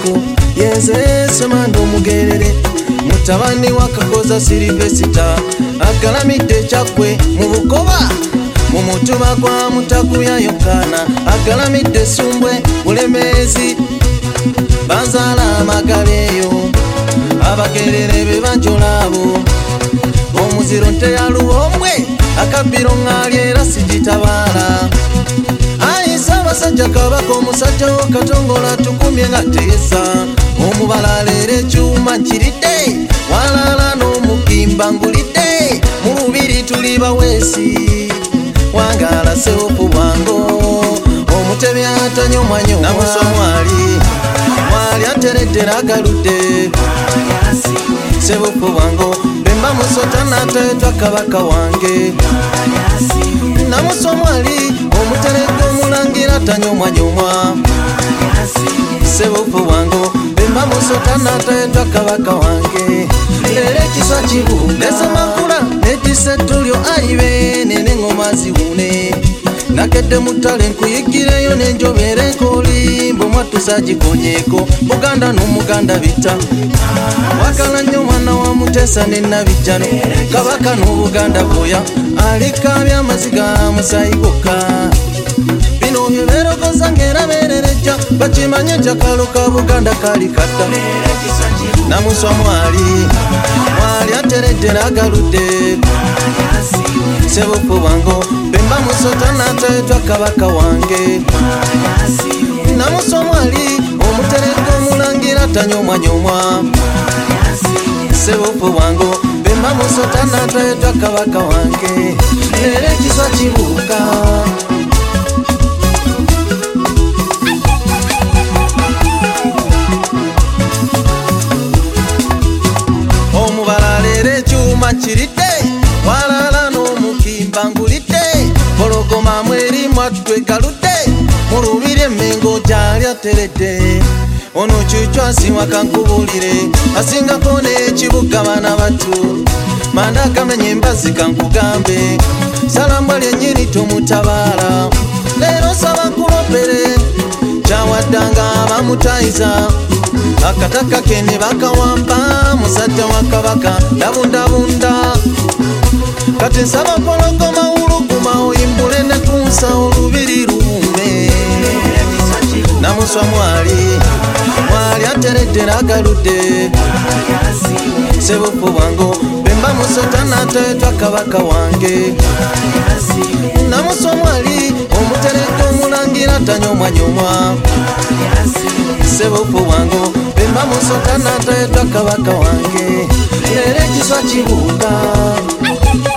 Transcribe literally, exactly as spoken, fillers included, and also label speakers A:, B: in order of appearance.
A: Bosco yenze Semando Mugerere mutabani wa Kakoza Silvesita agalamidde Kyakwe mu Bukoba mu mutuba gwa Mutakuya Yokana agalamidde Sumbwe Bulemezi banzala amagaleyo abagerere be banjolabo omuziro nte ya Luwombwe akabiro ngali era sigitabala ayisa abasajja Kabaka omusajja wo Katongola tukumye nga teesa omubalalere ekyuma nkiridde walala n'omukimba ngulidde mu lubiri tuli baweesi wangala seopu bwango omutebe atanyomwanyomwa namuso mwali mwali atereddera agaludde seopu bwango bemba musota natetwa Kabaka wange namuso mwali omutereka omulangira tanyomwanyomwa seopu bwango bemba musota natetwa Kabaka wange lere kiswa kibu lesa makula netisetulyo aibe nene ngoma ziwune nakedde mutale nkuyigireyo nenjobere enkolimbo mwatusagikonyeko Buganda n'Omuganda bita wakala nnyo mwana wa Mutesa ne Nabijjano Kabaka n'Obuganda boya alikabya amaziga musayi gokka bino bye berogoza ng'era beerereja bakimanye jakalo ka Buganda kali katta namuswa mwali mwali atereddera agaludde seopu bwango bemba musota natetwa Kabaka wange namuswa mwali omutereka omulangira tanyomwanyomwa seopu bwango bemba musota natetwa Kabaka wange lere kiswa kibuuka omubalalere ekyuma nkiridde walala n'omukimba ngulidde pologoma mweri mwattu egaludde mu lubiri emmengo gyali ateredde ono kyukyo asiwa kankubulire asingako n'ekibuga baana batu manda akamenya embazi kankugambe salambwa lyennyini tomutabaala leero saba nkulopere kyawaddanga bamutayiza akataka kene bakawamba musajja wa Kabaka ndabundabunda kati nsaba pologoma wuluguma oyimbule ne kunsa olubiri luwume namuswa mwali mwali atereddera agaludde seopu bwango bemba musota natetwa Kabaka wange namuswa mwali omutereka omulangira tanyomwanyomwa seopu bwango bemba musota natetwa Kabaka wange lere kiswa kibuuka